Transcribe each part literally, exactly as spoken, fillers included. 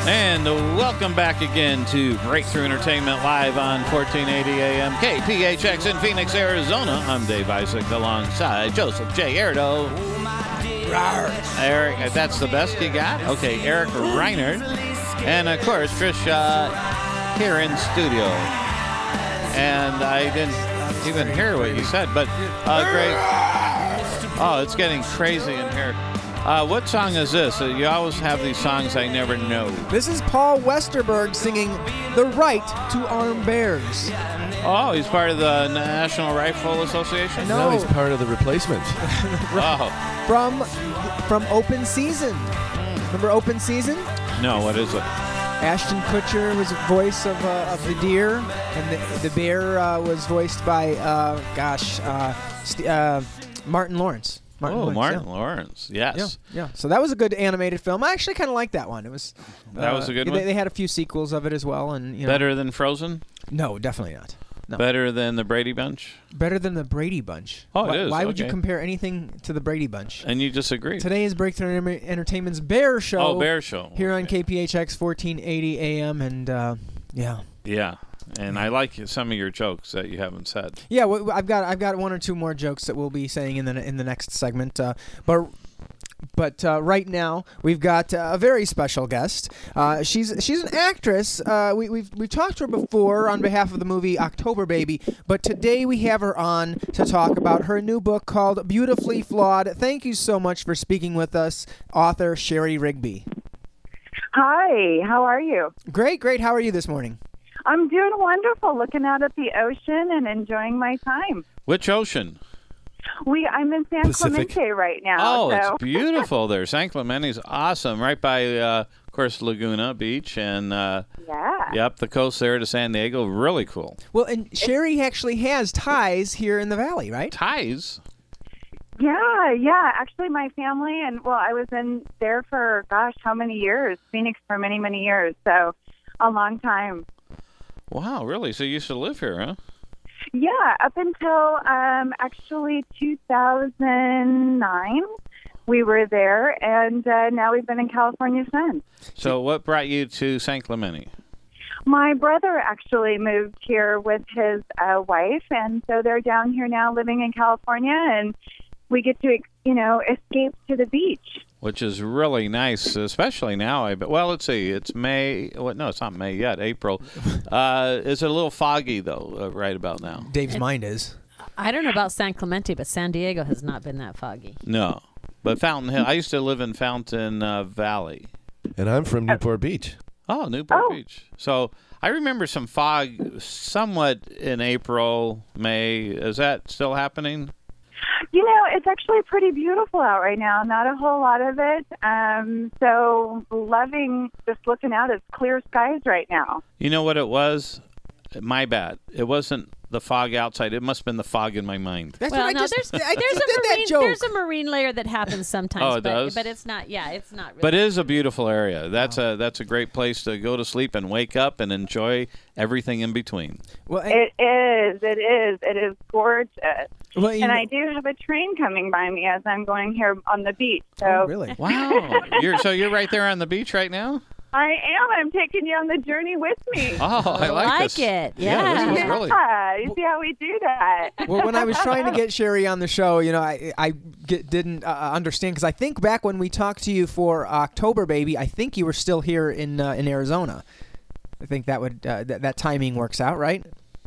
And welcome back again to Breakthrough Entertainment live on fourteen eighty A M K P H X in Phoenix, Arizona. I'm Dave Isaac alongside Joseph J. Erdo. Eric, that's the best you got? Okay, Eric Reinert. And, of course, Trish uh, here in studio. And I didn't even hear what you said, but uh, great. Oh, it's getting crazy in here. Uh, what song is this? Uh, you always have these songs I never know. This is Paul Westerberg singing The Right to Arm Bears. Oh, he's part of the National Rifle Association? No, he's part of the Replacement. Oh. From from Open Season. Remember Open Season? No, what is it? Ashton Kutcher was the voice of, uh, of the deer, and the, the bear uh, was voiced by, uh, gosh, uh, St- uh, Martin Lawrence. Martin oh, Lawrence, Martin yeah. Lawrence, yes. Yeah, yeah. So that was a good animated film. I actually kind of liked that one. It was. That uh, was a good they, one? They had a few sequels of it as well, and you know. Better than Frozen? No, definitely not. No. Better than the Brady Bunch? Better than the Brady Bunch. Oh, why, it is. Why would you Okay. compare anything to the Brady Bunch? And you disagree? Today is Breakthrough Enter- Entertainment's Bear Show. Oh, Bear Show. Here okay. on K P H X fourteen eighty A M, and uh, yeah. Yeah, and I like some of your jokes that you haven't said. Yeah, well, I've got I've got one or two more jokes that we'll be saying in the in the next segment, uh, but. But uh, right now we've got uh, a very special guest. Uh, she's she's an actress. Uh, we, we've we've talked to her before on behalf of the movie October Baby, but today we have her on to talk about her new book called Beautifully Flawed. Thank you so much for speaking with us, author Sherry Rigby. Hi, how are you? Great, great. How are you this morning? I'm doing wonderful, looking out at the ocean and enjoying my time. Which ocean? We, I'm in San Pacific. Clemente right now. Oh, so. it's beautiful there. San Clemente's awesome. Right by, uh, of course, Laguna Beach and, uh, Yeah. yeah, up the coast there to San Diego. Really cool. Well, and Sherry actually has ties here in the valley, right? Ties? Yeah, yeah. Actually, my family, and, well, I was in there for, gosh, how many years? Phoenix for many, many years. So, a long time. Wow, really? So you used to live here, huh? Yeah, up until um, actually two thousand nine, we were there, and uh, now we've been in California since. So what brought you to San Clemente? My brother actually moved here with his uh, wife, and so they're down here now living in California, and we get to, you know, escape to the beach. Which is really nice, especially now. I bet. Well, let's see. It's May. Well, no, it's not May yet. April. Uh, it's a little foggy, though, uh, right about now. Dave's mind is. I don't know about San Clemente, but San Diego has not been that foggy. No. But Fountain Hill. I used to live in Fountain uh, Valley. And I'm from Newport Beach. Oh, Newport Oh. Beach. So I remember some fog somewhat in April, May. Is that still happening? You know, it's actually pretty beautiful out right now. Not a whole lot of it. Um, so loving just looking out at clear skies right now. You know what it was? My bad. It wasn't the fog outside. It must have been the fog in my mind. That's well, what I no, just, there's I there's just a did that marine joke. there's a marine layer that happens sometimes. Oh, it but, does? But it's not. Yeah, it's not. Really. But it is a beautiful area. That's a that's a great place to go to sleep and wake up and enjoy everything in between. Well, and, It is. It is. It is gorgeous. well, you And know- I do have a train coming by me as I'm going here on the beach. So Oh, really? Wow. you're so you're right there on the beach right now? I am. I'm taking you on the journey with me. Oh, I like, like this. it. Yeah, this Yeah. is really Yeah, you see how we do that. Well, when I was trying to get Sherry on the show, you know, I I get, didn't uh, understand because I think back when we talked to you for October Baby, I think you were still here in uh, in Arizona. I think that would uh, th- that timing works out, right?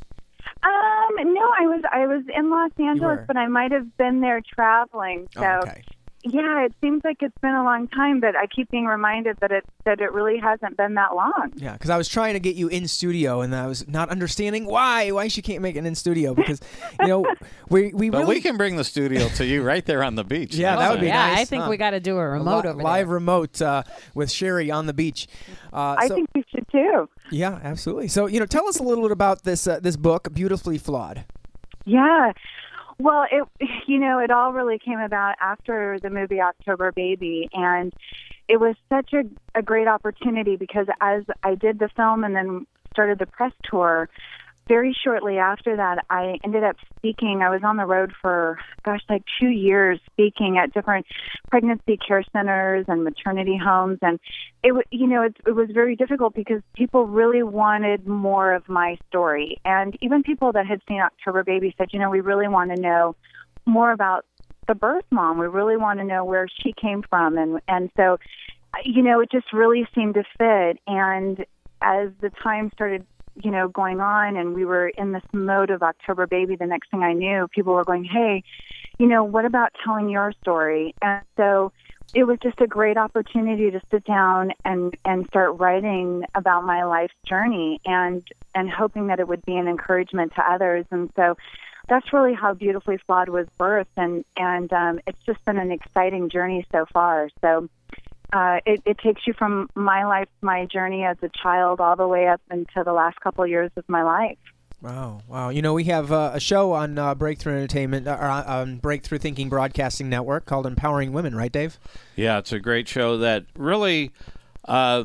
Um, no, I was I was in Los Angeles, were. but I might have been there traveling. So Oh, okay. yeah, it seems like it's been a long time, but I keep being reminded that it that it really hasn't been that long. Yeah, because I was trying to get you in studio, and I was not understanding why why she can't make it in studio because you know we we But really we can bring the studio to you right there on the beach. Yeah, that would be yeah, nice, I think huh? we got to do a a remote li- over live there. remote uh, with Sherry on the beach. Uh, I so, think you should too. yeah, absolutely. So you know, tell us a little bit about this uh, this book, Beautifully Flawed. Yeah. Well, it you know, it all really came about after the movie October Baby, and it was such a, a great opportunity because as I did the film and then started the press tour, very shortly after that, I ended up speaking. I was on the road for, gosh, like two years speaking at different pregnancy care centers and maternity homes. And it, w- you know, it, it was very difficult because people really wanted more of my story. And even people that had seen October Baby said, you know, we really want to know more about the birth mom. We really want to know where she came from. And, and so, you know, it just really seemed to fit. And as the time started, you know, going on and we were in this mode of October Baby, the next thing I knew, people were going, hey, you know, what about telling your story? And so it was just a great opportunity to sit down and, and start writing about my life's journey and, and hoping that it would be an encouragement to others. And so that's really how Beautifully Flawed was birthed. And, and um, it's just been an exciting journey so far. So Uh, it, it takes you from my life, my journey as a child, all the way up into the last couple of years of my life. Wow, wow. You know, we have uh, a show on uh, Breakthrough Entertainment, uh, or on Breakthrough Thinking Broadcasting Network called Empowering Women, right, Dave? Yeah, it's a great show that really uh,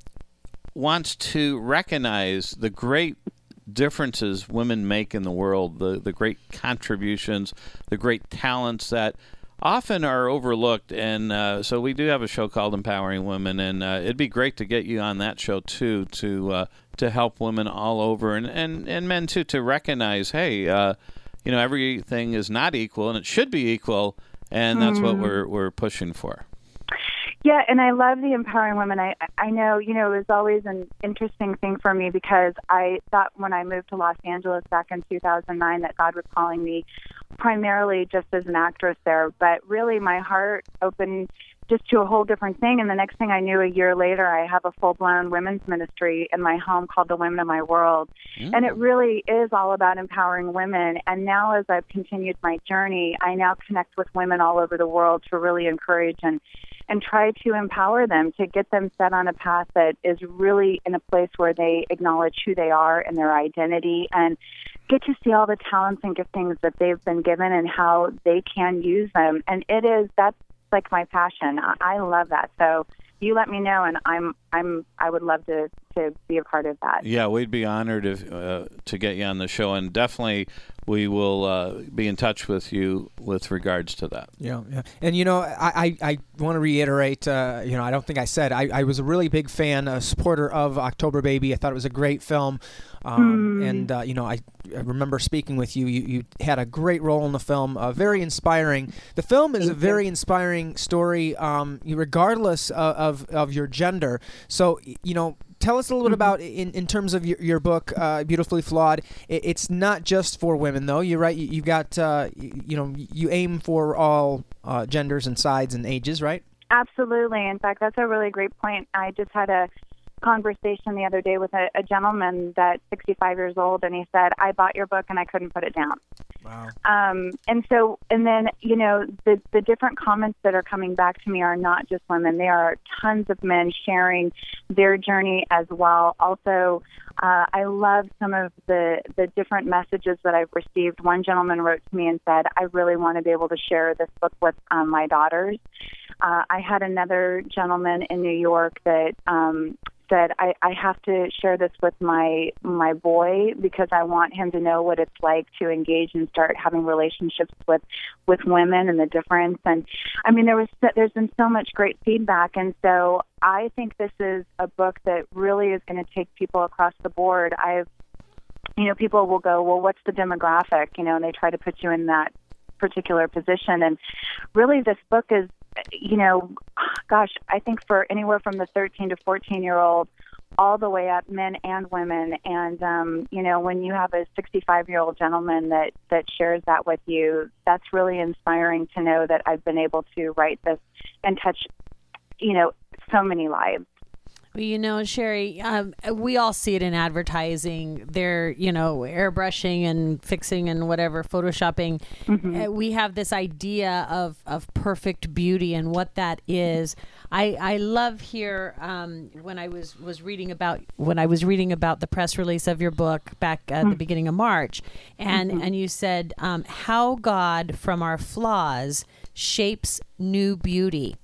wants to recognize the great differences women make in the world, the, the great contributions, the great talents that often are overlooked. And uh, so we do have a show called Empowering Women, and uh, it'd be great to get you on that show too, to uh, to help women all over, and, and, and men too, to recognize, hey, uh, you know, everything is not equal, and it should be equal, and that's mm. what we're we're pushing for. Yeah, and I love the Empowering Women. I I know, you know, it was always an interesting thing for me because I thought when I moved to Los Angeles back in two thousand nine that God was calling me primarily just as an actress there, but really my heart opened just to a whole different thing. And the next thing I knew, a year later, I have a full-blown women's ministry in my home called The Women of My World. Mm. And it really is all about empowering women. And now as I've continued my journey, I now connect with women all over the world to really encourage and and try to empower them, to get them set on a path that is really in a place where they acknowledge who they are and their identity and get to see all the talents and giftings that they've been given and how they can use them. And it is, that's like my passion. I, I love that. So you let me know, and I'm, I'm, I would love to, to be a part of that. Yeah, we'd be honored if, uh, to get you on the show, and definitely we will uh, be in touch with you with regards to that. Yeah, yeah. And, you know, I, I, I want to reiterate, uh, you know, I don't think I said, I, I was a really big fan, a supporter of October Baby. I thought it was a great film. Um, mm. And, uh, you know, I, I remember speaking with you. you. You had a great role in the film, uh, very inspiring. The film is Thank a very you. inspiring story, um, regardless of, of, of your gender. So, you know, tell us a little bit about, in, in terms of your, your book, uh, Beautifully Flawed. It, it's not just for women, though. You're right. You, you've got, uh, you, you know, you aim for all uh, genders and sides and ages, right? Absolutely. In fact, that's a really great point. I just had a conversation the other day with a, a gentleman that's sixty-five years old, and he said, I bought your book and I couldn't put it down. Wow. Um, and so, and then, you know, the, the different comments that are coming back to me are not just women. There are tons of men sharing their journey as well. Also, uh, I love some of the, the different messages that I've received. One gentleman wrote to me and said, I really want to be able to share this book with um, my daughters. Uh, I had another gentleman in New York that um, said, I, I have to share this with my my boy because I want him to know what it's like to engage and start having relationships with, with women and the difference. And I mean, there was there's been so much great feedback, and so I think this is a book that really is going to take people across the board. I've, you know, people will go, well, what's the demographic? You know, and they try to put you in that particular position. And really, this book is, you know, gosh, I think for anywhere from the thirteen to fourteen year old all the way up, men and women. And, um, you know, when you have a sixty-five year old gentleman that, that shares that with you, that's really inspiring to know that I've been able to write this and touch, you know, so many lives. Well, you know, Sherry, um, we all see it in advertising. They're, you know, airbrushing and fixing and whatever, photoshopping. Mm-hmm. Uh, we have this idea of, of perfect beauty and what that is. I, I love here um, when I was, was reading about when I was reading about the press release of your book back at mm-hmm. the beginning of March, and mm-hmm. and you said um, how God from our flaws shapes new beauty.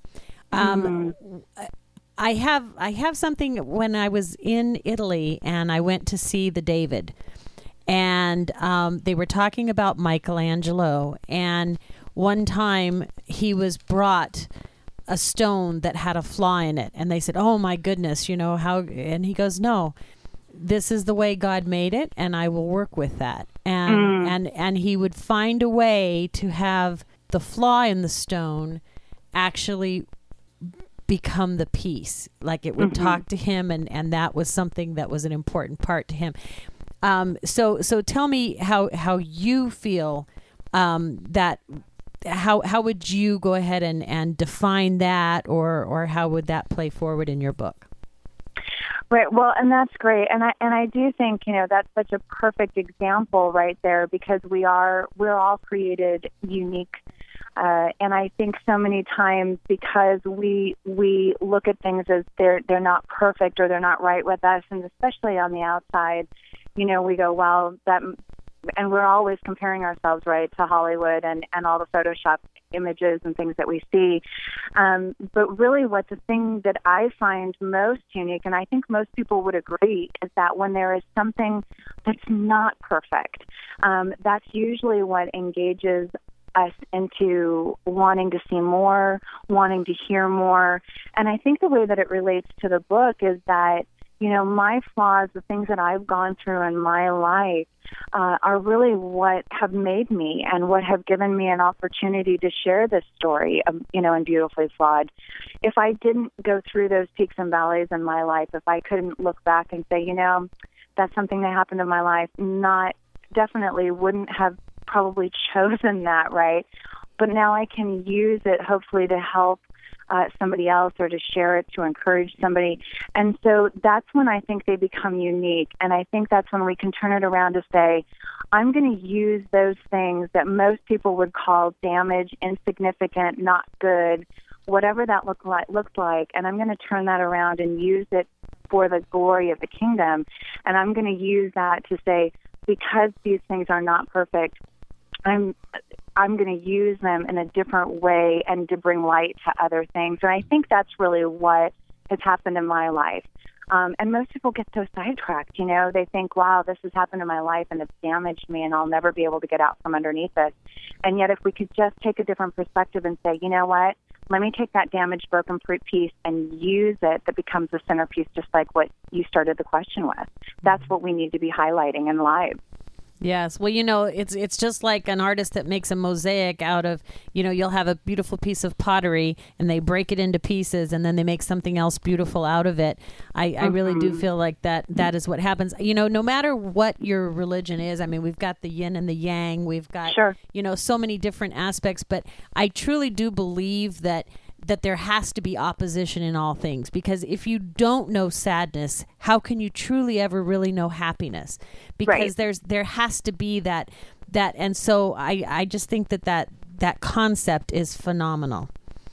Um, mm-hmm. I have I have something when I was in Italy and I went to see the David, and um, they were talking about Michelangelo. And one time he was brought a stone that had a flaw in it, and they said, "Oh my goodness, you know how?" And he goes, "No, this is the way God made it, and I will work with that." And Mm. and and he would find a way to have the flaw in the stone actually become the piece. Like it would Mm-hmm. talk to him, and and that was something that was an important part to him. Um, so so tell me how how you feel um, that. How how would you go ahead and, and define that, or or how would that play forward in your book? Right. Well, and that's great. And I and I do think, you know, that's such a perfect example right there, because we are we're all created unique. Uh, and I think so many times, because we we look at things as they're they're not perfect or they're not right with us, and especially on the outside, you know, we go, well, that. And we're always comparing ourselves, right, to Hollywood and, and all the Photoshop images and things that we see. Um, but really what the thing that I find most unique, and I think most people would agree, is that when there is something that's not perfect, um, that's usually what engages us into wanting to see more, wanting to hear more. And I think the way that it relates to the book is that, you know, my flaws, the things that I've gone through in my life, uh, are really what have made me and what have given me an opportunity to share this story, of, you know, in Beautifully Flawed. If I didn't go through those peaks and valleys in my life, if I couldn't look back and say, you know, that's something that happened in my life, not definitely wouldn't have probably chosen that, right? But now I can use it hopefully to help Uh, somebody else, or to share it, to encourage somebody. And so that's when I think they become unique. And I think that's when we can turn it around to say, I'm going to use those things that most people would call damage, insignificant, not good, whatever that look like, looks like, and I'm going to turn that around and use it for the glory of the kingdom. And I'm going to use that to say, because these things are not perfect, I'm I'm going to use them in a different way and to bring light to other things. And I think that's really what has happened in my life. Um, and most people get so sidetracked, you know, they think, wow, this has happened in my life and it's damaged me and I'll never be able to get out from underneath it. And yet if we could just take a different perspective and say, you know what, let me take that damaged, broken piece and use it, that becomes the centerpiece, just like what you started the question with. That's what we need to be highlighting in lives. Yes. Well, you know, it's it's just like an artist that makes a mosaic out of, you know, you'll have a beautiful piece of pottery and they break it into pieces and then they make something else beautiful out of it. I, I really do feel like that that is what happens. You know, no matter what your religion is, I mean, we've got the yin and the yang. We've got, Sure. you know, so many different aspects. But I truly do believe that that there has to be opposition in all things, because if you don't know sadness, how can you truly ever really know happiness? Because Right. there's there has to be that that and so I, I just think that, that that concept is phenomenal.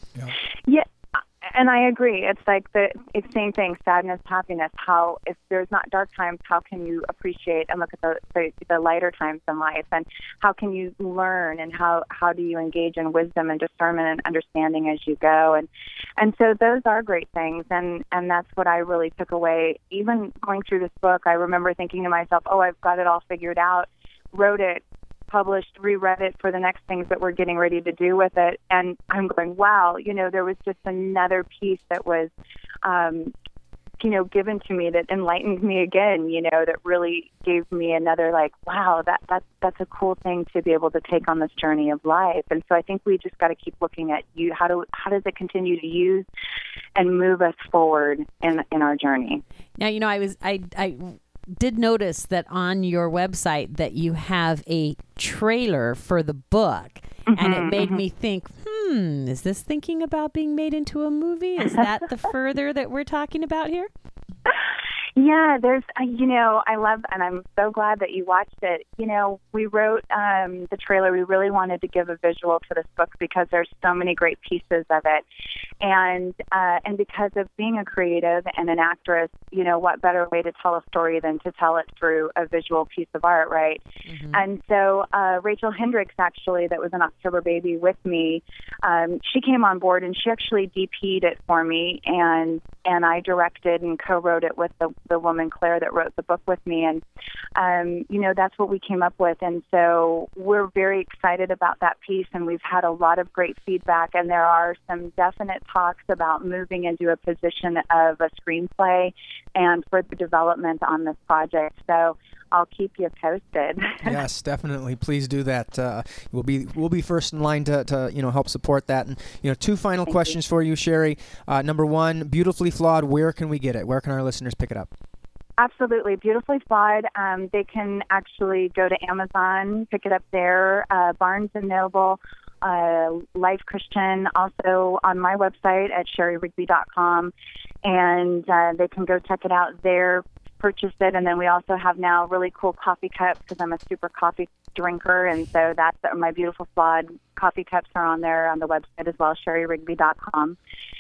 Yeah, and I agree. It's like the it's same thing, sadness, happiness. How, if there's not dark times, how can you appreciate and look at the, the, the lighter times in life? And how can you learn, and how, how do you engage in wisdom and discernment and understanding as you go? And and so those are great things. And, and that's what I really took away. Even going through this book, I remember thinking to myself, oh, I've got it all figured out, wrote it, published, reread it for the next things that we're getting ready to do with it. And I'm going, wow, you know, there was just another piece that was, um, you know, given to me that enlightened me again, you know, that really gave me another, like, wow, that, that that's a cool thing to be able to take on this journey of life. And so I think we just got to keep looking at you. How do how does it continue to use and move us forward in in our journey? Now, you know, I was I I did notice that on your website that you have a trailer for the book, mm-hmm, and it made mm-hmm. me think, hmm, is this thinking about being made into a movie? Is that the further that we're talking about here? Yeah, there's, uh, you know, I love, and I'm so glad that you watched it. You know, we wrote um, the trailer. We really wanted to give a visual to this book because there's so many great pieces of it. And uh, and because of being a creative and an actress, you know, what better way to tell a story than to tell it through a visual piece of art, right? Mm-hmm. And so uh, Rachel Hendricks, actually, that was an October baby with me, um, she came on board and she actually D P'd it for me. And and I directed and co-wrote it with the, the woman, Claire, that wrote the book with me. And, um, you know, that's what we came up with. And so we're very excited about that piece, and we've had a lot of great feedback. And there are some definite talks about moving into a position of a screenplay and further development on this project. So I'll keep you posted. Yes, definitely. Please do that. Uh, we'll be we'll be first in line to, to you know help support that. And you know, two final Thank questions you. for you, Sherry. Uh, number one, Beautifully Flawed. Where can we get it? Where can our listeners pick it up? Absolutely. Beautifully Flawed. Um, they can actually go to Amazon, pick it up there, uh, Barnes and Noble, uh, Life Christian, also on my website at sherry rigby dot com. And uh, they can go check it out there, purchase it. And then we also have now really cool coffee cups because I'm a super coffee drinker. And so that's my Beautiful Flawed coffee cups are on there on the website as well, sherry rigby dot com.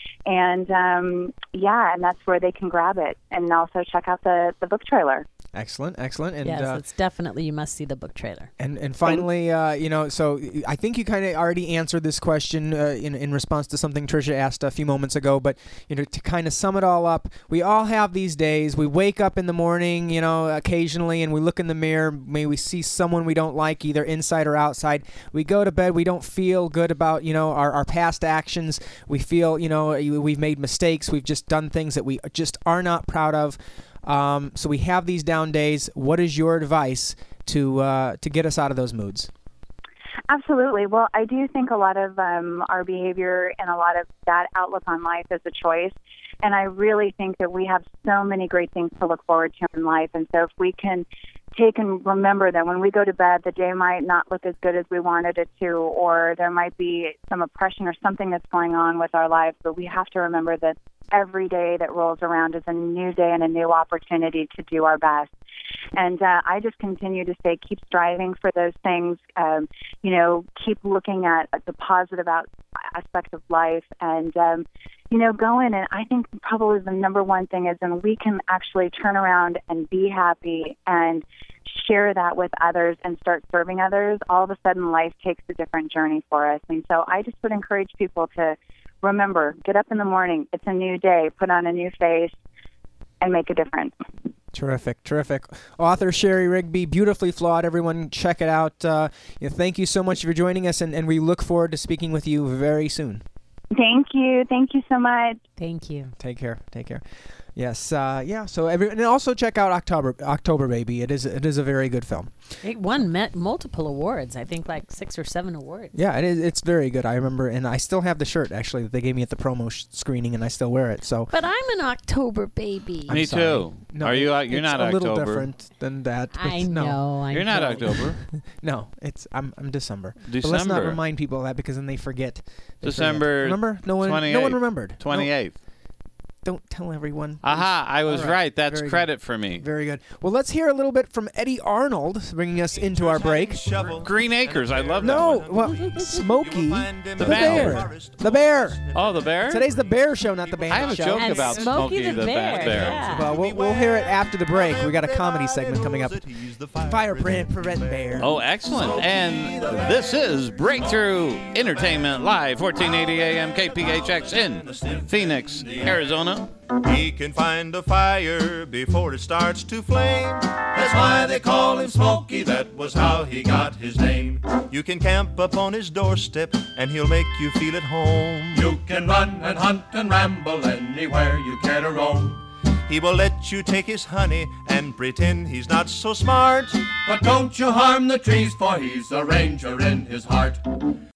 And, um, yeah, and that's where they can grab it. And also check out the, the book trailer. Excellent, excellent. And yes, uh, it's definitely, you must see the book trailer. And and finally, uh, you know, so I think you kind of already answered this question uh, in in response to something Tricia asked a few moments ago. But you know, to kind of sum it all up, we all have these days. We wake up in the morning, you know, occasionally, and we look in the mirror. Maybe we see someone we don't like, either inside or outside. We go to bed. We don't feel good about you know our, our past actions. We feel you know we've made mistakes. We've just done things that we just are not proud of. Um, so we have these down days. What is your advice to uh, to get us out of those moods? Absolutely. Well, I do think a lot of um, our behavior and a lot of that outlook on life is a choice. And I really think that we have so many great things to look forward to in life. And so if we can take and remember that when we go to bed, the day might not look as good as we wanted it to, or there might be some oppression or something that's going on with our lives, but we have to remember that every day that rolls around is a new day and a new opportunity to do our best. And uh, I just continue to say, keep striving for those things, um, you know, keep looking at the positive out- aspects of life and, um, you know, go in. And I think probably the number one thing is when we can actually turn around and be happy and share that with others and start serving others, all of a sudden life takes a different journey for us. And so I just would encourage people to remember, get up in the morning. It's a new day. Put on a new face and make a difference. Terrific, terrific. Author Sherry Rigby, Beautifully Flawed. Everyone check it out. Uh, you know, thank you so much for joining us, and, and we look forward to speaking with you very soon. Thank you. Thank you so much. Thank you. Take care. Take care. Yes. Uh, yeah. So every and also check out October October Baby. It is it is a very good film. It won met multiple awards. I think like six or seven awards. Yeah, it is. It's very good. I remember, and I still have the shirt actually that they gave me at the promo sh- screening, and I still wear it. So. But I'm an October baby. I'm Me sorry. too. No, Are you? Uh, you're it's not a October. little different than that. I It's- no. know. I You're not know. October. No, it's I'm I'm December. But let's not December. remind people of that because then they forget. They December forget. Remember? No one. No one twenty-eighth. remembered. No, twenty-eighth. don't tell everyone. Aha! I was All right. right. That's Very credit for me. Very good. Well, let's hear a little bit from Eddie Arnold, bringing us into our break. Green Acres. I love that No, one. well, Smokey, the, The bear, band. the bear. Oh, the bear. Today's the bear show, not the band I have a show. joke And about Smokey Smokey the the Bear, Ba- bear. yeah. Well, we'll we'll hear it after the break. We got a comedy segment coming up. Fire prevent prevent bear. Oh, excellent. And this is Breakthrough Entertainment Live, fourteen eighty A M K P H X in Phoenix, Arizona. He can find a fire before it starts to flame. That's why they call him Smokey. That was how he got his name. You can camp upon his doorstep and he'll make you feel at home. You can run and hunt and ramble anywhere you care to roam. He will let you take his honey and pretend he's not so smart. But don't you harm the trees, for he's a ranger in his heart.